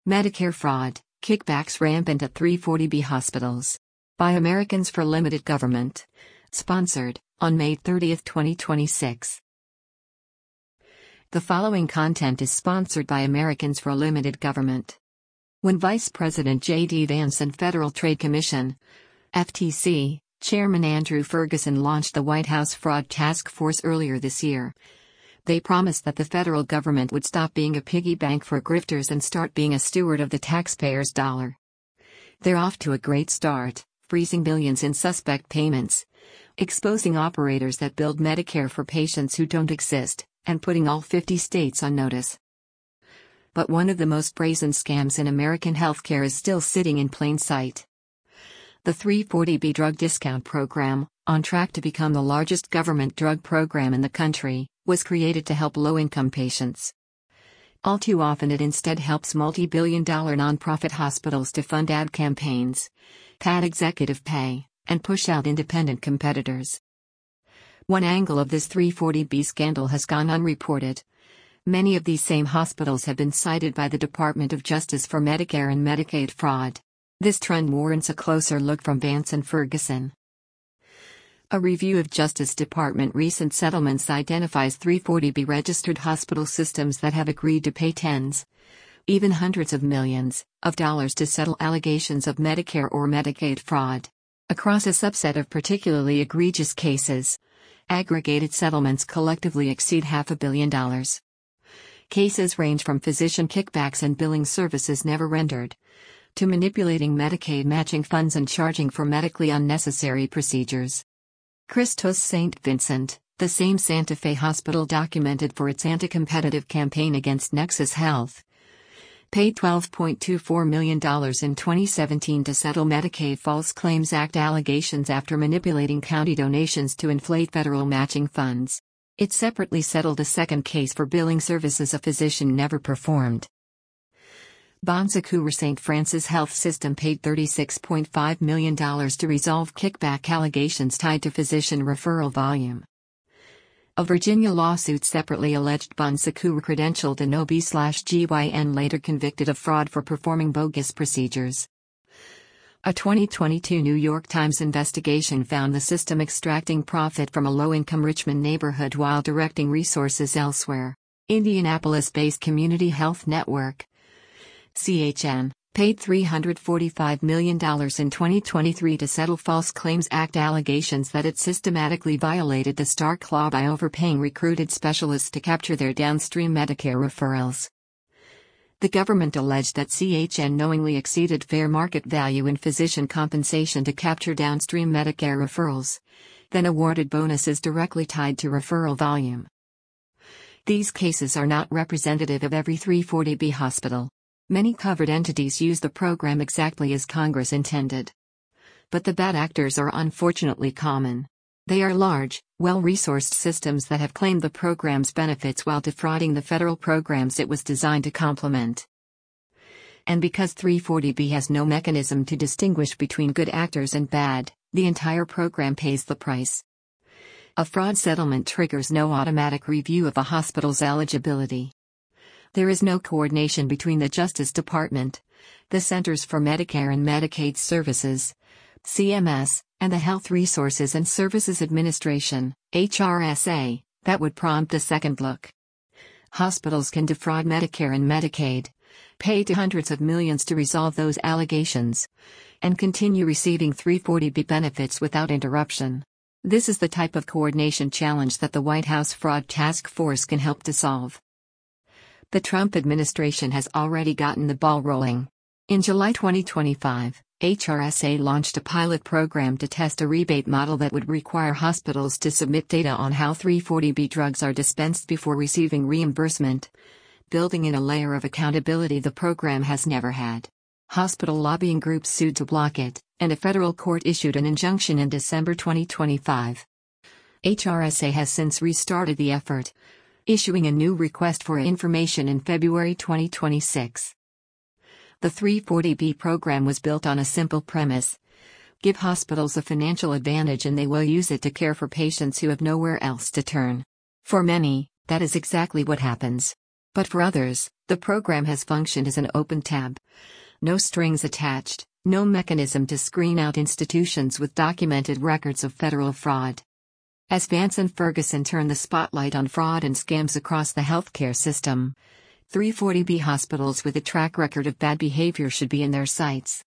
Medicare fraud, kickbacks rampant at 340B hospitals. By Americans for Limited Government. Sponsored, on May 30, 2026. The following content is sponsored by Americans for Limited Government. When Vice President J.D. Vance and Federal Trade Commission, FTC, Chairman Andrew Ferguson launched the White House Fraud Task Force earlier this year, they promised that the federal government would stop being a piggy bank for grifters and start being a steward of the taxpayer's dollar. They're off to a great start, freezing billions in suspect payments, exposing operators that build Medicare for patients who don't exist, and putting all 50 states on notice. But one of the most brazen scams in American healthcare is still sitting in plain sight. The 340B drug discount program, on track to become the largest government drug program in the country, was created to help low-income patients. All too often it instead helps multi-billion-dollar nonprofit hospitals to fund ad campaigns, pad executive pay, and push out independent competitors. One angle of this 340B scandal has gone unreported. Many of these same hospitals have been cited by the Department of Justice for Medicare and Medicaid fraud. This trend warrants a closer look from Vance and Ferguson. A review of Justice Department recent settlements identifies 340B registered hospital systems that have agreed to pay tens, even hundreds of millions, of dollars to settle allegations of Medicare or Medicaid fraud. Across a subset of particularly egregious cases, aggregated settlements collectively exceed $500 million. Cases range from physician kickbacks and billing services never rendered, to manipulating Medicaid matching funds and charging for medically unnecessary procedures. Christos St. Vincent, the same Santa Fe hospital documented for its anti-competitive campaign against Nexus Health, paid $12.24 million in 2017 to settle Medicaid False Claims Act allegations after manipulating county donations to inflate federal matching funds. It separately settled a second case for billing services a physician never performed. Bon Secours St. Francis Health System paid $36.5 million to resolve kickback allegations tied to physician referral volume. A Virginia lawsuit separately alleged Bon Secours credentialed an OB/GYN later convicted of fraud for performing bogus procedures. A 2022 New York Times investigation found the system extracting profit from a low-income Richmond neighborhood while directing resources elsewhere. Indianapolis-based Community Health Network, CHN, paid $345 million in 2023 to settle False Claims Act allegations that it systematically violated the Stark Law by overpaying recruited specialists to capture their downstream Medicare referrals. The government alleged that CHN knowingly exceeded fair market value in physician compensation to capture downstream Medicare referrals, then awarded bonuses directly tied to referral volume. These cases are not representative of every 340B hospital. Many covered entities use the program exactly as Congress intended. But the bad actors are unfortunately common. They are large, well-resourced systems that have claimed the program's benefits while defrauding the federal programs it was designed to complement. And because 340B has no mechanism to distinguish between good actors and bad, the entire program pays the price. A fraud settlement triggers no automatic review of a hospital's eligibility. There is no coordination between the Justice Department, the Centers for Medicare and Medicaid Services, CMS, and the Health Resources and Services Administration, HRSA, that would prompt a second look. Hospitals can defraud Medicare and Medicaid, pay to hundreds of millions to resolve those allegations, and continue receiving 340B benefits without interruption. This is the type of coordination challenge that the White House Fraud Task Force can help to solve. The Trump administration has already gotten the ball rolling. In July 2025, HRSA launched a pilot program to test a rebate model that would require hospitals to submit data on how 340B drugs are dispensed before receiving reimbursement, building in a layer of accountability the program has never had. Hospital lobbying groups sued to block it, and a federal court issued an injunction in December 2025. HRSA has since restarted the effort, issuing a new request for information in February 2026. The 340B program was built on a simple premise: give hospitals a financial advantage and they will use it to care for patients who have nowhere else to turn. For many, that is exactly what happens. But for others, the program has functioned as an open tab. No strings attached, no mechanism to screen out institutions with documented records of federal fraud. As Vance and Ferguson turn the spotlight on fraud and scams across the healthcare system, 340B hospitals with a track record of bad behavior should be in their sights.